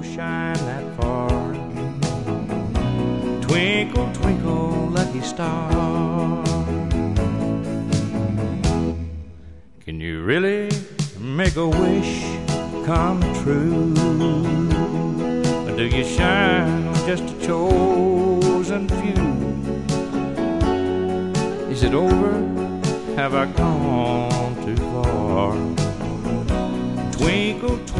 shine that far. Twinkle, twinkle, lucky star. Can you really make a wish come true? Or do you shine on just a chosen few? Is it over? Have I gone too far? Twinkle,